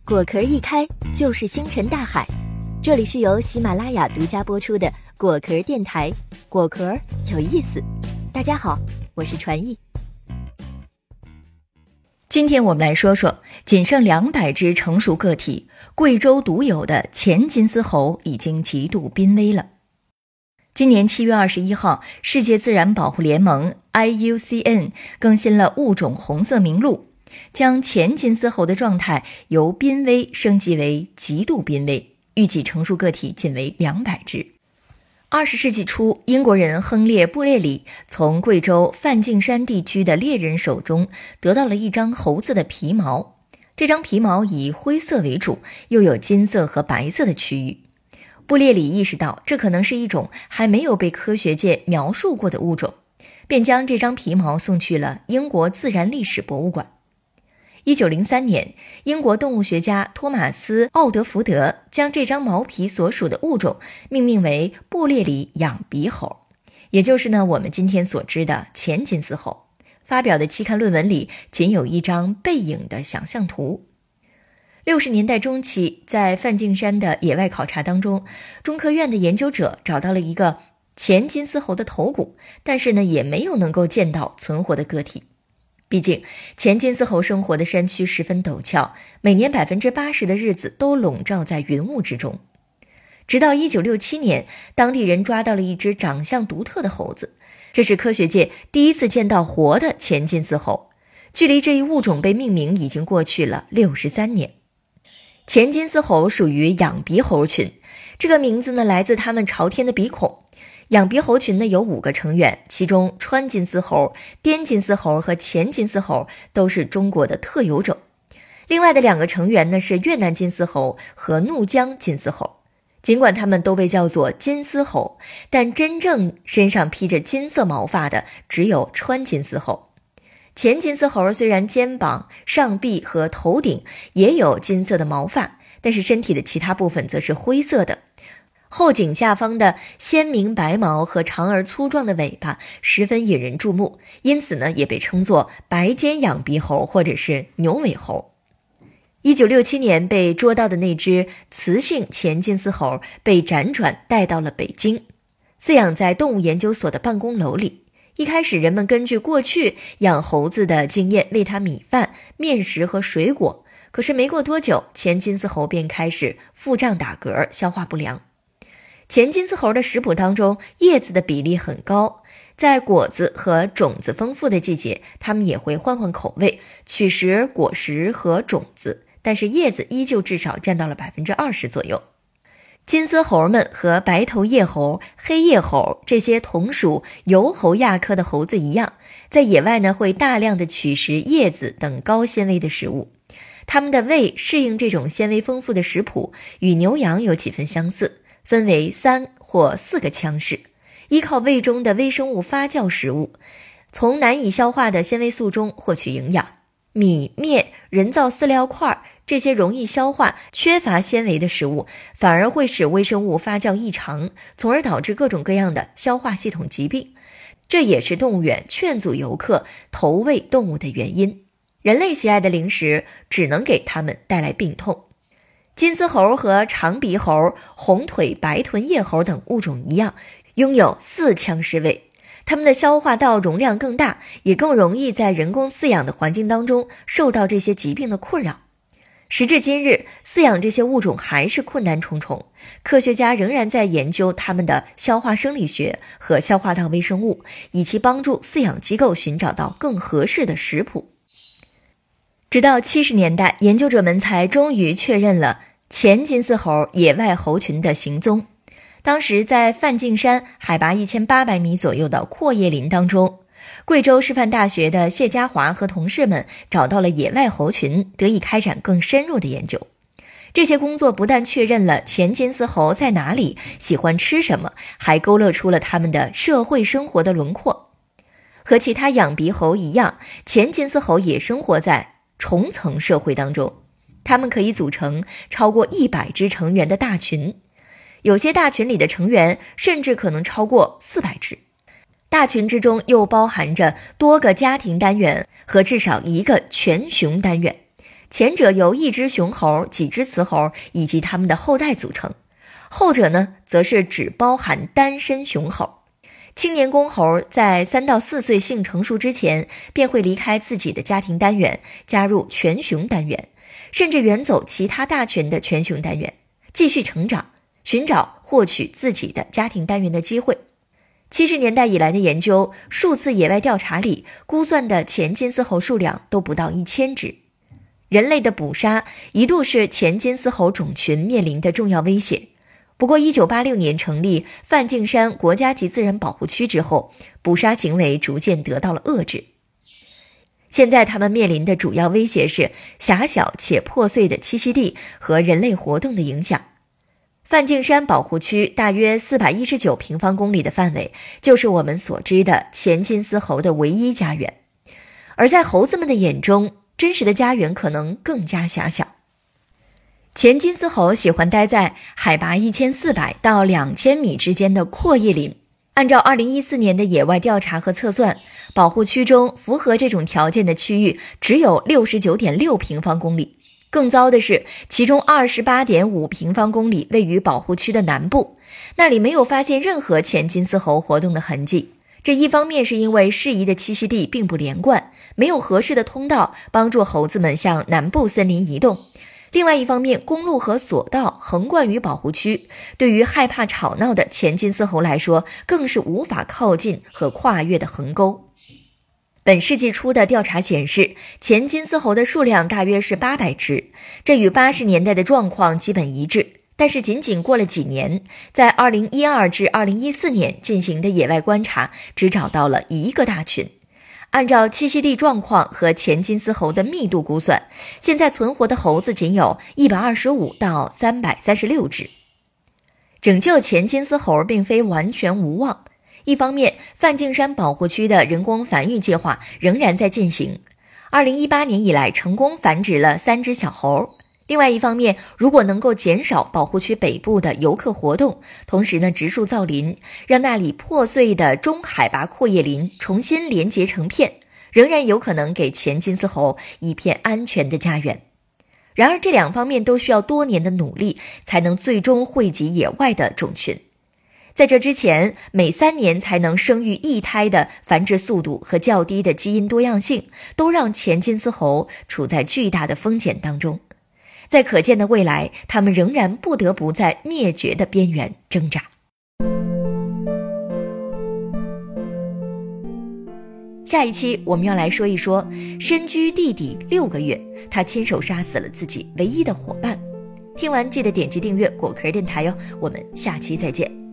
果壳一开就是星辰大海。这里是由喜马拉雅独家播出的果壳电台，果壳有意思。大家好，我是传艺。 今天我们来说说仅剩200只成熟个体，贵州独有的前金丝猴已经极度濒危了。今年7月21号，世界自然保护联盟 IUCN 更新了物种红色名录，将前金丝猴的状态由濒危升级为极度濒危，预计成熟个体仅为200只。20世纪初，英国人亨列·布列里从贵州梵净山地区的猎人手中得到了一张猴子的皮毛，这张皮毛以灰色为主，又有金色和白色的区域。布列里意识到这可能是一种还没有被科学界描述过的物种，便将这张皮毛送去了英国自然历史博物馆。1903年，英国动物学家托马斯·奥德福德将这张毛皮所属的物种命名为布列里仰鼻猴，也就是我们今天所知的前金丝猴。发表的期刊论文里仅有一张背影的想象图。60年代中期，在梵净山的野外考察当中，中科院的研究者找到了一个前金丝猴的头骨，但是也没有能够见到存活的个体。毕竟前金丝猴生活的山区十分陡峭，每年80%的日子都笼罩在云雾之中。直到1967年，当地人抓到了一只长相独特的猴子，这是科学界第一次见到活的前金丝猴。距离这一物种被命名已经过去了63年。前金丝猴属于仰鼻猴群，这个名字来自它们朝天的鼻孔。仰鼻猴群有5个成员，其中川金丝猴、滇金丝猴和前金丝猴都是中国的特有种。另外的2个成员是越南金丝猴和怒江金丝猴。尽管它们都被叫做金丝猴，但真正身上披着金色毛发的只有川金丝猴。前金丝猴虽然肩膀、上臂和头顶也有金色的毛发，但是身体的其他部分则是灰色的。后颈下方的鲜明白毛和长而粗壮的尾巴十分引人注目，因此也被称作白肩仰鼻猴或者是牛尾猴。1967年被捉到的那只雌性前金丝猴被辗转带到了北京，饲养在动物研究所的办公楼里。一开始人们根据过去养猴子的经验喂它米饭、面食和水果，可是没过多久，前金丝猴便开始腹胀打嗝、消化不良。前金丝猴的食谱当中，叶子的比例很高，在果子和种子丰富的季节，它们也会换换口味，取食果实和种子，但是叶子依旧至少占到了20%左右。金丝猴们和白头叶猴、黑叶猴这些同属疣猴亚科的猴子一样，在野外会大量的取食叶子等高纤维的食物。它们的胃适应这种纤维丰富的食谱，与牛羊有几分相似，分为3或4个腔室，依靠胃中的微生物发酵食物，从难以消化的纤维素中获取营养。米、面、人造饲料块这些容易消化、缺乏纤维的食物，反而会使微生物发酵异常，从而导致各种各样的消化系统疾病。这也是动物园劝阻游客投喂动物的原因。人类喜爱的零食只能给它们带来病痛。金丝猴和长鼻猴、红腿白臀叶猴等物种一样，拥有4腔室胃。它们的消化道容量更大，也更容易在人工饲养的环境当中受到这些疾病的困扰。时至今日，饲养这些物种还是困难重重，科学家仍然在研究它们的消化生理学和消化道微生物，以期帮助饲养机构寻找到更合适的食谱。直到70年代，研究者们才终于确认了前金丝猴野外猴群的行踪。当时在梵净山海拔1800米左右的阔叶林当中，贵州师范大学的谢家华和同事们找到了野外猴群，得以开展更深入的研究。这些工作不但确认了前金丝猴在哪里、喜欢吃什么，还勾勒出了它们的社会生活的轮廓。和其他仰鼻猴一样，前金丝猴也生活在重层社会当中，它们可以组成超过100只成员的大群，有些大群里的成员甚至可能超过400只。大群之中又包含着多个家庭单元和至少1个全雄单元， 前者由一只雄猴、几只雌猴以及它们的后代组成，后者呢，则是只包含单身雄猴。青年公猴在3到4岁性成熟之前，便会离开自己的家庭单元，加入全雄单元，甚至远走其他大群的全雄单元，继续成长，寻找获取自己的家庭单元的机会。70年代以来的研究，数次野外调查里估算的前金丝猴数量都不到1000只。人类的捕杀一度是前金丝猴种群面临的重要威胁。不过1986年成立梵净山国家级自然保护区之后，捕杀行为逐渐得到了遏制。现在他们面临的主要威胁是狭小且破碎的栖息地和人类活动的影响。梵净山保护区大约419平方公里的范围，就是我们所知的前金丝猴的唯一家园。而在猴子们的眼中，真实的家园可能更加狭小。前金丝猴喜欢待在海拔1400到2000米之间的阔叶林。按照2014年的野外调查和测算，保护区中符合这种条件的区域只有 69.6 平方公里。更糟的是，其中 28.5 平方公里位于保护区的南部，那里没有发现任何前金丝猴活动的痕迹。这一方面是因为适宜的栖息地并不连贯，没有合适的通道帮助猴子们向南部森林移动。另外一方面，公路和索道横贯于保护区，对于害怕吵闹的前金丝猴来说，更是无法靠近和跨越的横沟。本世纪初的调查显示，前金丝猴的数量大约是800只，这与80年代的状况基本一致。但是仅仅过了几年，在2012至2014年进行的野外观察，只找到了1个大群。按照栖息地状况和前金丝猴的密度估算，现在存活的猴子仅有125到336只。拯救前金丝猴并非完全无望。一方面，梵净山保护区的人工繁育计划仍然在进行，2018年以来成功繁殖了3只小猴。另外一方面，如果能够减少保护区北部的游客活动，同时呢植树造林，让那里破碎的中海拔阔叶林重新连结成片，仍然有可能给前金丝猴一片安全的家园。然而这2方面都需要多年的努力，才能最终惠及野外的种群。在这之前，每3年才能生育1胎的繁殖速度和较低的基因多样性，都让前金丝猴处在巨大的风险当中。在可见的未来，它们仍然不得不在灭绝的边缘挣扎。下一期我们要来说一说，身居地底6个月，他亲手杀死了自己唯一的伙伴。听完记得点击订阅果壳电台哟，我们下期再见。